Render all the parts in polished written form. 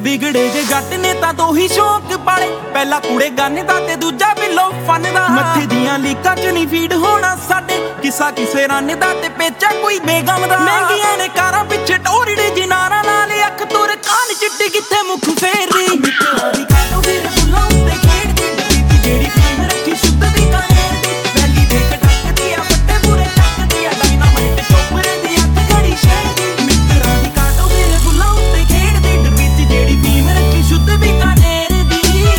ਵਿਗੜੇ ਜੇ ਜੱਟ ਨੇ ਤਾਂ ਦੋ ਹੀ ਸ਼ੌਕ ਪਾਲੇ, ਪਹਿਲਾ ਕੁੜੇ ਗਾਨੇ ਦਾ ਤੇ ਦੂਜਾ ਬਿੱਲੋ ਫਨ ਦਾ। ਮੱਥੇ ਦੀਆਂ ਲੀਕਾਂ ਚ ਨਹੀਂ ਫੀਡ ਹੋਣਾ ਸਾਡੇ, ਕਿਸਾ ਕਿਸੇ ਰੰਨ ਦਾ ਤੇ ਪੇਚਾ ਕੋਈ ਬੇਗਮ ਦਾ। ਮਹਿੰਗੀਆਂ ਨੇ ਕਾਰਾਂ ਪਿੱਛੇ ਟੋਰੜੇ ਜਿਨਾਰਾਂ ਨਾਲ, ਅੱਖ ਤੁਰ ਕਾਨ ਚਿੱਟੀ ਕਿੱਥੇ ਮੁੱਖ ਫੇਰਦੀ। ਮਿੱਤਰਾਂ ਦੀ ਕਾਟੋ ਫਿਰ ਫੁੱਲਾਂ ਉੱਤੇ ਖੇਡਦੀ, ਡੱਬੀ ਜਿਹੜੀ ਫੀਮ ਰੱਖੀ ਸ਼ੁੱਧ ਦੀ ਕਾਇਰ ਦੀ। ਵੈਲੀ ਦੇ ਕਟਕਦੀ ਆ ਫੱਟੇ ਪੂਰੇ ਚੱਕਦੀ ਆ, ਡਾਇਨਾਮਾਈਟ ਚੋਪਰੇ ਦੀ ਅੱਖ ਘੜੀ ਸ਼ਹਿਦੀ। ਮਿੱਤਰਾਂ ਦੀ ਕਾਟੋ ਫਿਰ ਫੁੱਲਾਂ ਉੱਤੇ ਖੇਡਦੀ, ਡੱਬੀ ਜਿਹੜੀ ਫੀਮ ਰੱਖੀ ਸ਼ੁੱਧ ਦੀ ਕਾਇਰ ਦੀ।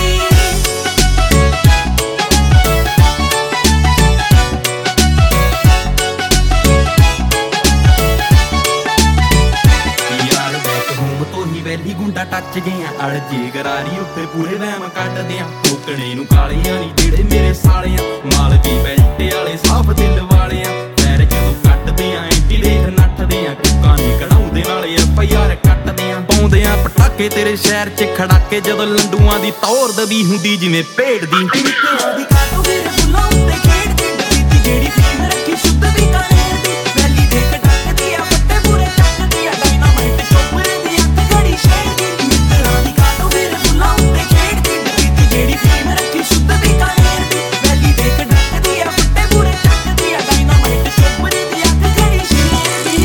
ਵੈਲੀ ਗੁੰਡਾ ਟੱਚ ਗਿਆ ਅੜ ਜੇ ਗਰਾਰੀ ਉੱਤੇ ਪੂਰੇ ਵਹਿਮ ਕੱਢਦੇ ਆ। ਟੋਕਣੇ ਨੂੰ ਕਾਲੀਆਂ ਨੀ ਜਿਹੜੇ ਮੇਰੇ ਸਾਲਿਆਂ, ਮਾਲਵੀ ਬੈਲਟੇ ਵਾਲੇ ਸਾਫ ਦਿਲ ਵਾਲੇ ਆ। ਪੈਰ ਜਦੋਂ ਕੱਟਦੇ ਆ ਐਂਟੀ ਦੇਖ ਨੱਠਦੇ ਆ, ਕੁੱਕਾਂ ਨੀ ਕਢਾਉਂਦੇ ਨਾਲੇ FIR ਕੱਟਦੇ ਆ। ਪਾਉਂਦੇ ਆ ਪਟਾਕੇ ਤੇਰੇ ਸ਼ਹਿਰ 'ਚ ਖੜਾਕੇ, ਜਦੋਂ ਲੰਡੂਆਂ ਦੀ ਤੌਰ ਦਬੀ ਹੁੰਦੀ ਜਿਵੇਂ ਭੇਡ ਦੀ। ਮਿੱਤਰਾਂ ਦੀ ਕਾਟੋ ਫਿਰ ਫੁੱਲਾਂ ਉੱਤੇ ਖੇਡਦੀ, ਡੱਬੀ ਜਿਹੜੀ ਫੀਮ ਰੱਖੀ ਸ਼ੁੱਧ ਦੀ ਕਾਇਰ ਦੀ। ਵੈਲੀ ਦੇ ਕਟਕਦੀ ਆ ਫੱਟੇ ਪੂਰੇ ਚੱਕਦੀ ਆ, ਡਾਇਨਾਮਾਈਟ ਚੋਪਰੇ ਦੀ ਅੱਖ ਘੜੀ ਸ਼ਹਿਦੀ। ਮਿੱਤਰਾਂ ਦੀ ਕਾਟੋ ਫਿਰ ਫੁੱਲਾਂ ਉੱਤੇ ਖੇਡਦੀ, ਡੱਬੀ ਜਿਹੜੀ ਫੀਮ ਰੱਖੀ ਸ਼ੁੱਧ ਦੀ ਕਾਇਰ ਦੀ। ਵੈਲੀ ਦੇ ਕਟਕਦੀ ਆ ਫੱਟੇ ਪੂਰੇ ਚੱਕਦੀ ਆ, ਡਾਇਨਾਮਾਈਟ ਚੋਪਰੇ ਦੀ ਅੱਖ ਘੜੀ ਸ਼ਹਿਦੀ।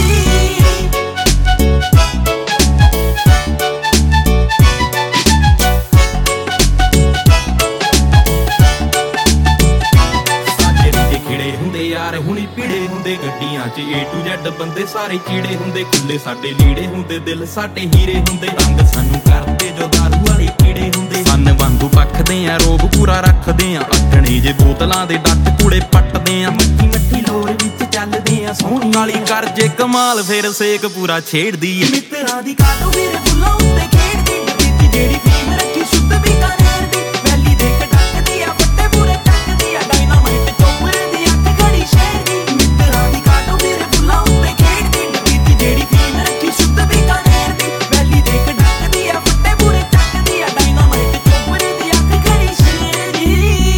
ਯਾਰ ਹੁਣੀ ਪੀੜੇ ਹੁੰਦੇ ਗੱਡੀਆਂ 'ਚ A to Z ਬੰਦੇ ਸਾਰੇ ਚੀੜੇ ਹੁੰਦੇ। ਖੁੱਲੇ ਸਾਡੇ ਲੀੜੇ ਹੁੰਦੇ, ਦਿਲ ਸਾਡੇ ਹੀਰੇ ਹੁੰਦੇ। ਰੰਗ ਸਾਨੂੰ ਕਰਦੇ ਜੋ ਦਾਰੂ ਵਾਲੇ ਕੀੜੇ ਹੁੰਦੇ। ਸੰਨ ਵਾਂਗੂ ਪੱਖਦੇ ਆ ਰੋਬ ਪੂਰਾ ਰੱਖਦੇ ਆ, ਅੱਠਣੇ ਜੇ ਬੋਤਲਾਂ ਦੇ ਡੱਟ ਕੂੜੇ ਪੱਟਦੇ ਆ। ਮੱਠੀ ਮੱਠੀ ਲੋਰ ਵਿੱਚ ਚੱਲਦੇ ਆ, ਸੋਹਣੀ ਵਾਲੀ ਕਰ ਜੇ ਕਮਾਲ ਫਿਰ ਸੇਕ ਪੂਰਾ ਛੇੜਦੀ ਏ। ਮਿੱਤਰਾਂ ਦੀ ਕਾਟੋ ਫਿਰ ਫੁੱਲਾਂ ਉੱਤੇ ਖੇਡਦੀ, ਡੱਬੀ ਜਿਹੜੀ ਫੀਮ ਰੱਖੀ ਸ਼ੁੱਧ ਦੀ ਕਾਇਰ ਦੀ। ਵੈਲੀ ਦੇ ਕਟਕਦੀ ਆ ਫੱਟੇ ਪੂਰੇ ਚੱਕਦੀ ਆ, ਡਾਇਨਾਮਾਈਟ ਚੋਪਰੇ ਦੀ ਅੱਖ ਘੜੀ ਸ਼ਹਿਦੀ। ਮਿੱਤਰਾਂ ਦੀ ਕਾਟੋ ਫਿਰ ਫੁੱਲਾਂ ਉੱਤੇ ਖੇਡਦੀ, ਡੱਬੀ ਜਿਹੜੀ ਫੀਮ ਰੱਖੀ ਸ਼ੁੱਧ ਦੀ ਕਾਇਰ ਦੀ। ਵੈਲੀ ਦੇ ਕਟਕਦੀ ਆ ਫੱਟੇ ਪੂਰੇ ਚੱਕਦੀ ਆ, ਡਾਇਨਾਮਾਈਟ ਚੋਪਰੇ ਦੀ ਅੱਖ ਘੜੀ ਸ਼ਹਿਦੀ।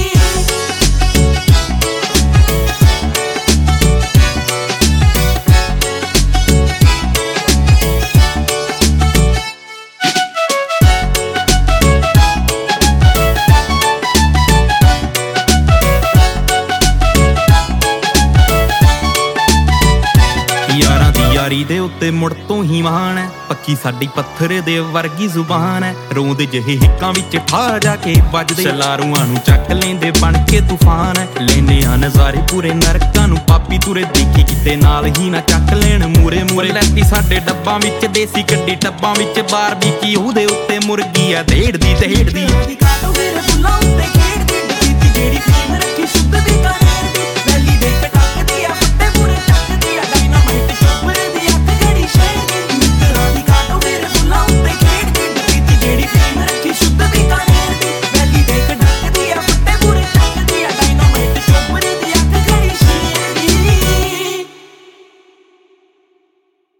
ਯਾਰਾਂ ਦੀ ਯਾਰੀ ਦੇ ਉੱਤੇ ਮੁੜ ਤੋਂ ਹੀ ਮਾਣ ਐ, ਪੱਕੀ ਸਾਡੀ ਪੱਥਰੇ ਦੇ ਵਰਗੀ ਜ਼ੁਬਾਨ ਐ। ਰੋਂਦੇ ਜਿਹੇ ਹਿੱਕਾਂ ਵਿੱਚ ਠਾ ਜਾ ਕੇ ਵੱਜਦੇ, ਸ਼ਲਾਰੂਆਂ ਨੂੰ ਚੱਕ ਲੈਂਦੇ ਬਣ ਕੇ ਤੂਫਾਨ ਐ। ਲੈਨੇ ਆ ਨਜ਼ਾਰੇ ਪੂਰੇ ਨਰਕਾਂ ਨੂੰ ਪਾਪੀ ਤੁਰੇ, ਦੇਖੀ ਕਿਤੇ ਨਾਲ ਹੀ ਨਾ ਚੱਕ ਲੈਣ ਮੂਰੇ ਮੂਰੇ। ਲੈਤੀ ਸਾਡੇ ਡੱਬਾਂ ਵਿੱਚ ਦੇਸੀ ਕੱਢੀ ਟੱਬਾਂ ਵਿੱਚ ਬਾਰਬੀਕੀ, ਉਹਦੇ ਉੱਤੇ ਮੁਰਗੀ ਆ ਢੇੜਦੀ ਢੇੜਦੀ।